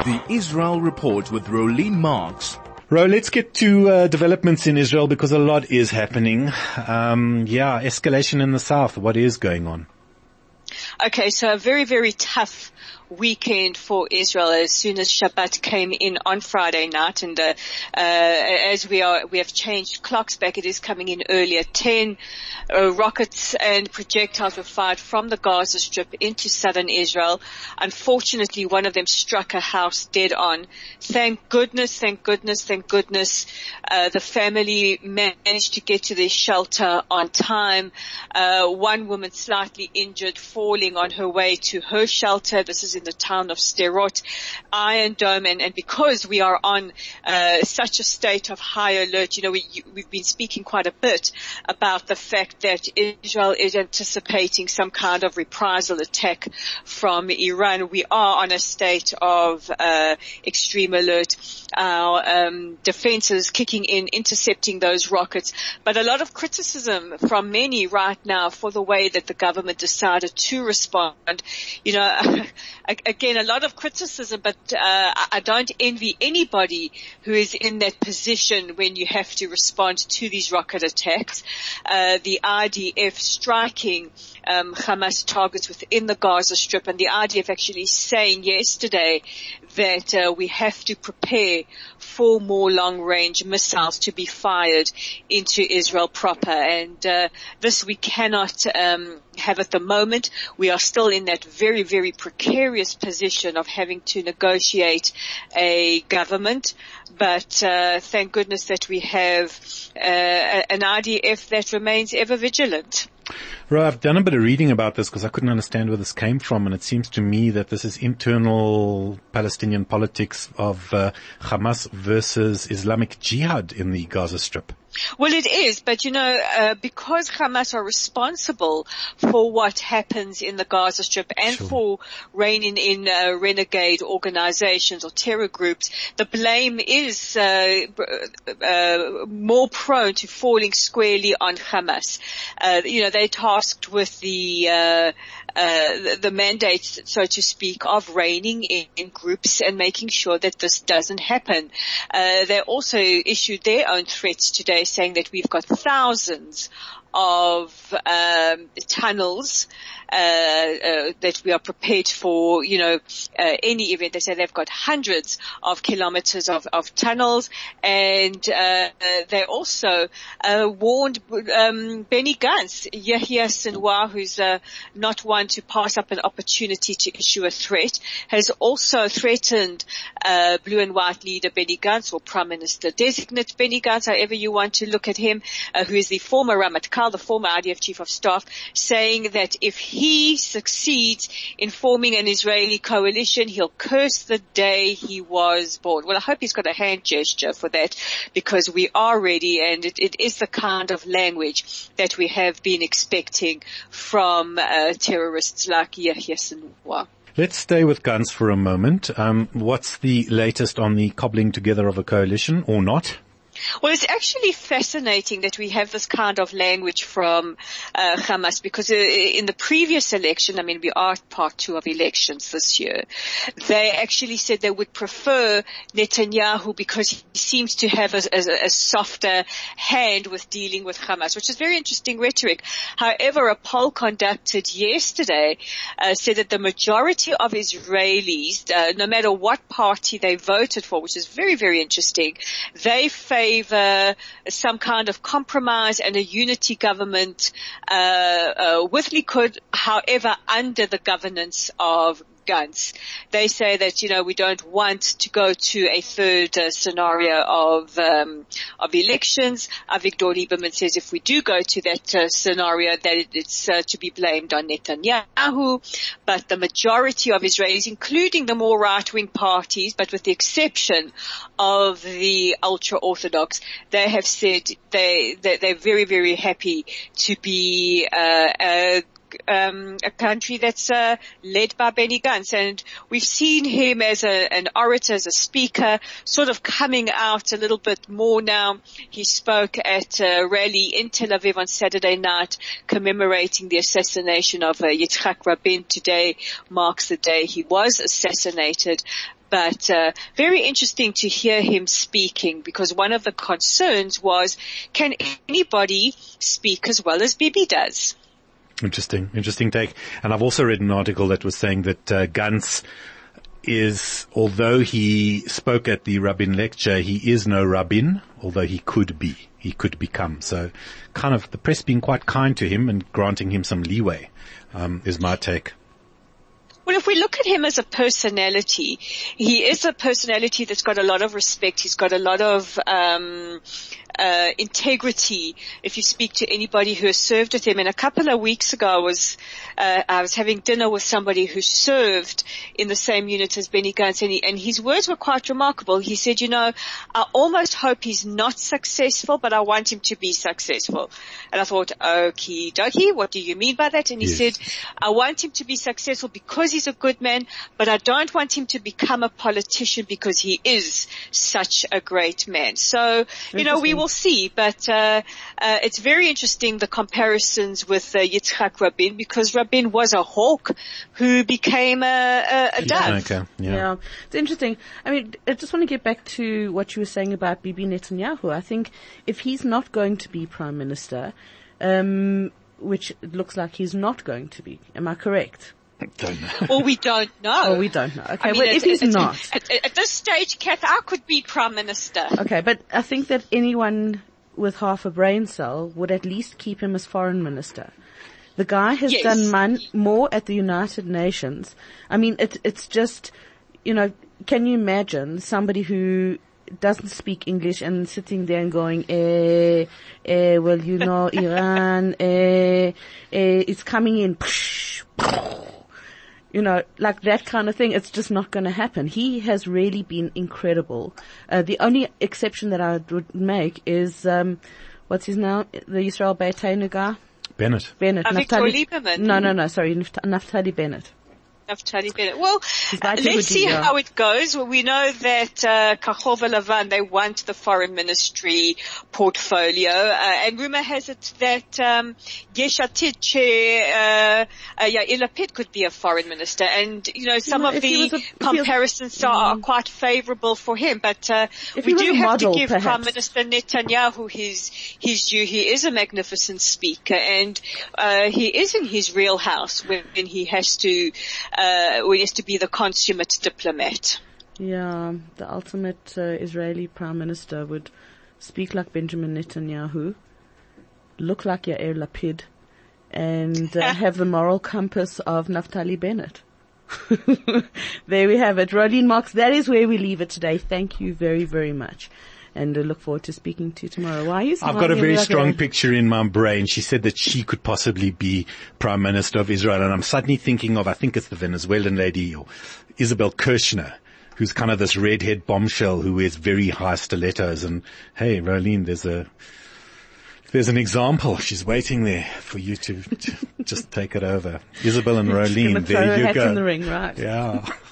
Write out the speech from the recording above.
the Israel Report with Rolene Marks. Ro, let's get to developments in Israel because a lot is happening. Escalation in the south. What is going on? Okay, so a very, very tough weekend for Israel as soon as Shabbat came in on Friday night, and as we have changed clocks back, it is coming in earlier. 10 rockets and projectiles were fired from the Gaza Strip into southern Israel. Unfortunately, one of them struck a house dead on. Thank goodness, the family managed to get to their shelter on time. One woman slightly injured, falling on her way to her shelter. This is in the town of Sderot. Iron Dome, and because we are on such a state of high alert, we've been speaking quite a bit about the fact that Israel is anticipating some kind of reprisal attack from Iran. We are on a state of extreme alert. Our defenses kicking in, intercepting those rockets, but a lot of criticism from many right now for the way that the government decided to respond. Again, a lot of criticism, but I don't envy anybody who is in that position when you have to respond to these rocket attacks. The IDF striking Hamas targets within the Gaza Strip, and the IDF actually saying yesterday that we have to prepare for more long-range missiles to be fired into Israel proper, and this we cannot have at the moment. We are still in that very, very precarious position of having to negotiate a government, but thank goodness that we have an IDF that remains ever vigilant. Ro, I've done a bit of reading about this because I couldn't understand where this came from, and it seems to me that this is internal Palestinian politics of Hamas versus Islamic Jihad in the Gaza Strip. Well, it is, but because Hamas are responsible for what happens in the Gaza Strip and for reigning in renegade organizations or terror groups, the blame is more prone to falling squarely on Hamas. They're tasked with the mandate, so to speak, of reigning in groups and making sure that this doesn't happen. They also issued their own threats today, saying that we've got thousands of tunnels that we are prepared for, any event. They say they've got hundreds of kilometers of tunnels, and they also warned Benny Gantz, Yahya Sinwar, who's not one to pass up an opportunity to issue a threat, has also threatened blue and white leader Benny Gantz, or Prime Minister designate Benny Gantz, however you want to look at him, who is the former Ramatkal, the former IDF Chief of Staff, saying that if he succeeds in forming an Israeli coalition, he'll curse the day he was born. Well, I hope he's got a hand gesture for that, because we are ready, and it is the kind of language that we have been expecting from terrorists like Yahya Sinwar. Let's stay with Gantz for a moment. What's the latest on the cobbling together of a coalition, or not? Well, it's actually fascinating that we have this kind of language from Hamas, because in the previous election, we are part 2 of elections this year, they actually said they would prefer Netanyahu because he seems to have a softer hand with dealing with Hamas, which is very interesting rhetoric. However, a poll conducted yesterday said that the majority of Israelis, no matter what party they voted for, which is very, very interesting, they favor some kind of compromise and a unity government with Likud, however, under the governance of Gantz. They say that, we don't want to go to a third scenario of elections. Avigdor Lieberman says if we do go to that scenario, that it's to be blamed on Netanyahu. But the majority of Israelis, including the more right-wing parties, but with the exception of the ultra-Orthodox, they have said they're very, very happy to be a country that's led by Benny Gantz, and we've seen him as an orator, as a speaker, sort of coming out a little bit more now. He spoke at a rally in Tel Aviv on Saturday night, commemorating the assassination of Yitzhak Rabin. Today marks the day he was assassinated. But very interesting to hear him speaking, because one of the concerns was, can anybody speak as well as Bibi does? Interesting take. And I've also read an article that was saying that Gantz is, although he spoke at the Rabin lecture, he is no Rabin, although he could become. So kind of the press being quite kind to him and granting him some leeway, is my take. Well, if we look at him as a personality, he is a personality that's got a lot of respect. He's got a lot of integrity. If you speak to anybody who has served with him, and a couple of weeks ago I was having dinner with somebody who served in the same unit as Benny Gantz, and his words were quite remarkable. He said, I almost hope he's not successful, but I want him to be successful. And I thought, okie dokie, what do you mean by that? And he said, I want him to be successful because he's a good man, but I don't want him to become a politician because he is such a great man. So, we will see, but it's very interesting, the comparisons with Yitzhak Rabin, because Rabin was a hawk who became a dove. Okay. Yeah, it's interesting. I mean, I just want to get back to what you were saying about Bibi Netanyahu. I think if he's not going to be prime minister, which it looks like he's not going to be, am I correct? Don't know. Well, we don't know. We don't know. Okay, well, if he's not. At this stage, Kath, I could be prime minister. Okay, but I think that anyone with half a brain cell would at least keep him as foreign minister. The guy has done more at the United Nations. I mean, it's just, can you imagine somebody who doesn't speak English and sitting there and going, well, Iran, it's coming in, like that kind of thing. It's just not going to happen. He has really been incredible. The only exception that I would make is, what's his name? The Israel Beitenu guy? Bennett. Victor Lieberman. No, sorry, Naftali Bennett. Naftali Bennett. Well, let's see how it goes. Well, we know that Kachol Lavan, they want the foreign ministry portfolio, and rumor has it that Yesh Atid chair Yair Lapid could be a foreign minister, and some of the comparisons are quite favourable for him. But we do have to give Prime Minister Netanyahu his due. He is a magnificent speaker, and he is in his real house when he has to be the consummate diplomat. Yeah, the ultimate Israeli prime minister would speak like Benjamin Netanyahu, look like Yair Lapid, and have the moral compass of Naftali Bennett. There we have it. Rolene Marks, that is where we leave it today. Thank you very, very much. And I look forward to speaking to you tomorrow. Why are you smiling? I've got a very strong picture in my brain. She said that she could possibly be Prime Minister of Israel. And I'm suddenly thinking of, I think it's the Venezuelan lady, or Isabel Kirchner, who's kind of this redhead bombshell who wears very high stilettos. And hey, Rolene, there's an example. She's waiting there for you to just take it over. Isabel and Rolene, there you go. Hat in the ring, right? Yeah.